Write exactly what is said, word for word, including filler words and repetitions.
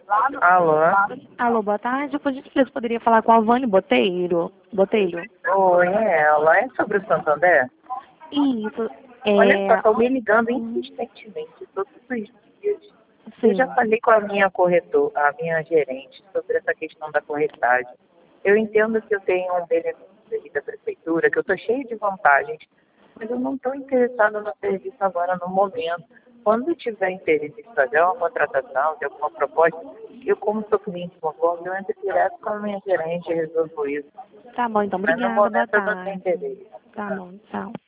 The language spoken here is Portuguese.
Alô? Alô, boa tarde. Por gentileza, poderia falar com a Vânia Botelho? Botelho? Oi, é ela. É sobre o Santander? Isso. Olha só, É... estão me ligando insistentemente todos os dias. Eu já Sim. falei com a minha corretora, a minha gerente, sobre essa questão da corretagem. Eu entendo que eu tenho um benefício ali da prefeitura, que eu estou cheio de vantagens, mas eu não estou interessada no serviço agora no momento. Quando eu tiver interesse em fazer uma contratação, de alguma proposta, eu, como sou cliente conforme, eu entro direto com a minha gerente e resolvo isso. Tá bom, então. Mas no Obrigada. Boa momento eu não tenho tarde. interesse. Tá bom, tchau.